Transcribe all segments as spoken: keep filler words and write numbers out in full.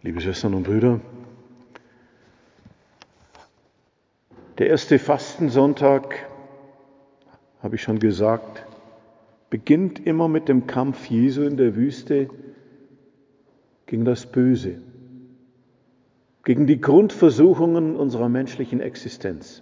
Liebe Schwestern und Brüder, der erste Fastensonntag, habe ich schon gesagt, beginnt immer mit dem Kampf Jesu in der Wüste gegen das Böse, gegen die Grundversuchungen unserer menschlichen Existenz.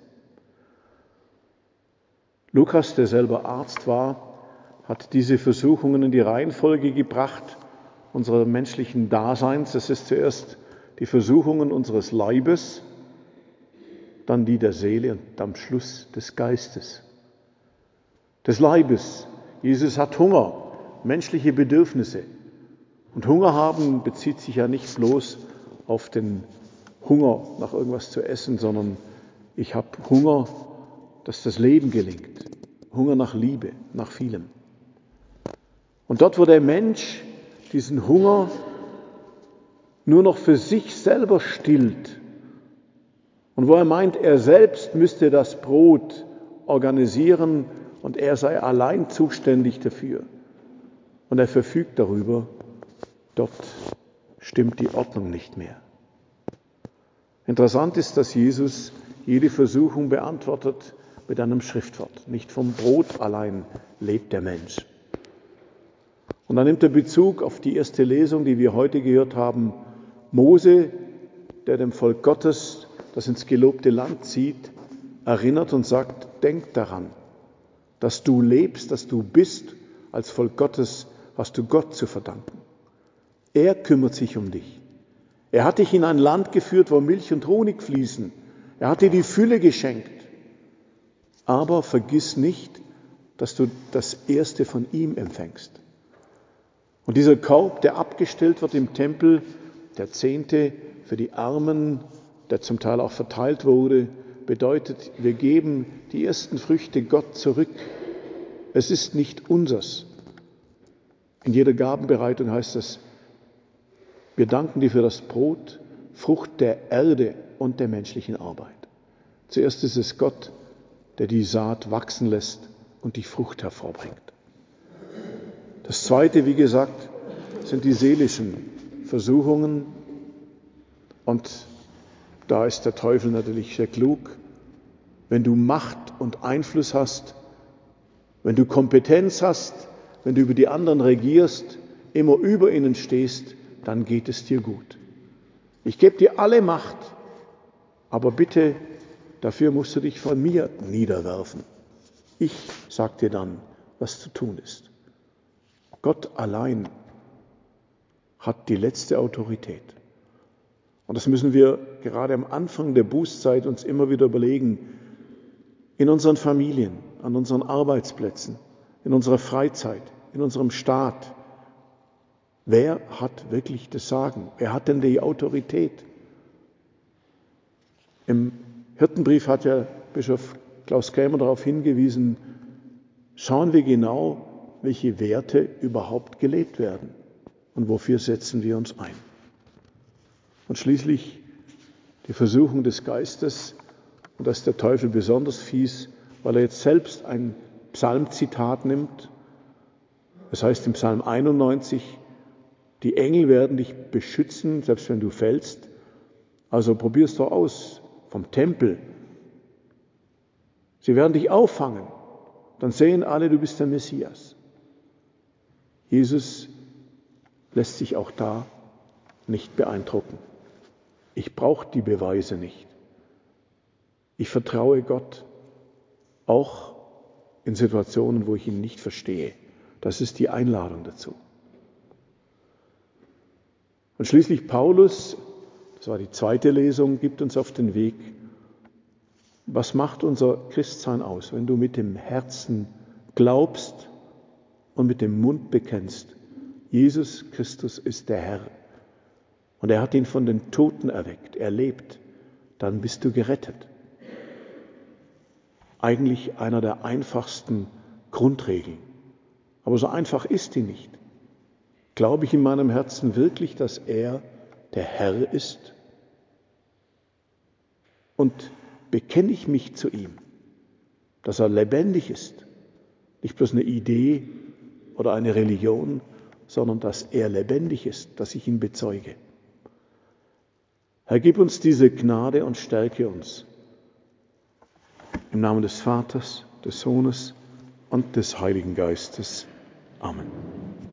Lukas, der selber Arzt war, hat diese Versuchungen in die Reihenfolge gebracht unserer menschlichen Daseins. Es ist zuerst die Versuchungen unseres Leibes, dann die der Seele und am Schluss des Geistes. Des Leibes. Jesus hat Hunger, menschliche Bedürfnisse. Und Hunger haben bezieht sich ja nicht bloß auf den Hunger nach irgendwas zu essen, sondern ich habe Hunger, dass das Leben gelingt. Hunger nach Liebe, nach vielem. Und dort, wo der Mensch diesen Hunger nur noch für sich selber stillt und wo er meint, er selbst müsste das Brot organisieren und er sei allein zuständig dafür und er verfügt darüber, dort stimmt die Ordnung nicht mehr. Interessant ist, dass Jesus jede Versuchung beantwortet mit einem Schriftwort. Nicht vom Brot allein lebt der Mensch. Und dann nimmt er Bezug auf die erste Lesung, die wir heute gehört haben. Mose, der dem Volk Gottes, das ins gelobte Land zieht, erinnert und sagt, denk daran, dass du lebst, dass du bist, als Volk Gottes, hast du Gott zu verdanken. Er kümmert sich um dich. Er hat dich in ein Land geführt, wo Milch und Honig fließen. Er hat dir die Fülle geschenkt. Aber vergiss nicht, dass du das Erste von ihm empfängst. Und dieser Korb, der abgestellt wird im Tempel, der Zehnte für die Armen, der zum Teil auch verteilt wurde, bedeutet, wir geben die ersten Früchte Gott zurück. Es ist nicht unsers. In jeder Gabenbereitung heißt es, wir danken dir für das Brot, Frucht der Erde und der menschlichen Arbeit. Zuerst ist es Gott, der die Saat wachsen lässt und die Frucht hervorbringt. Das Zweite, wie gesagt, sind die seelischen Versuchungen. Und da ist der Teufel natürlich sehr klug. Wenn du Macht und Einfluss hast, wenn du Kompetenz hast, wenn du über die anderen regierst, immer über ihnen stehst, dann geht es dir gut. Ich gebe dir alle Macht, aber bitte, dafür musst du dich von mir niederwerfen. Ich sag dir dann, was zu tun ist. Gott allein hat die letzte Autorität. Und das müssen wir gerade am Anfang der Bußzeit uns immer wieder überlegen. In unseren Familien, an unseren Arbeitsplätzen, in unserer Freizeit, in unserem Staat. Wer hat wirklich das Sagen? Wer hat denn die Autorität? Im Hirtenbrief hat ja Bischof Klaus Krämer darauf hingewiesen, schauen wir genau, welche Werte überhaupt gelebt werden und wofür setzen wir uns ein. Und schließlich die Versuchung des Geistes, und da ist der Teufel besonders fies, weil er jetzt selbst ein Psalmzitat nimmt. Das heißt im Psalm einundneunzig, die Engel werden dich beschützen, selbst wenn du fällst. Also probier's doch aus vom Tempel. Sie werden dich auffangen. Dann sehen alle, du bist der Messias. Jesus lässt sich auch da nicht beeindrucken. Ich brauche die Beweise nicht. Ich vertraue Gott, auch in Situationen, wo ich ihn nicht verstehe. Das ist die Einladung dazu. Und schließlich Paulus, das war die zweite Lesung, gibt uns auf den Weg, was macht unser Christsein aus, wenn du mit dem Herzen glaubst und mit dem Mund bekennst, Jesus Christus ist der Herr und er hat ihn von den Toten erweckt, er lebt, dann bist du gerettet. Eigentlich einer der einfachsten Grundregeln, aber so einfach ist die nicht. Glaube ich in meinem Herzen wirklich, dass er der Herr ist? Und bekenne ich mich zu ihm, dass er lebendig ist, nicht bloß eine Idee oder eine Religion, sondern dass er lebendig ist, dass ich ihn bezeuge. Herr, gib uns diese Gnade und stärke uns. Im Namen des Vaters, des Sohnes und des Heiligen Geistes. Amen.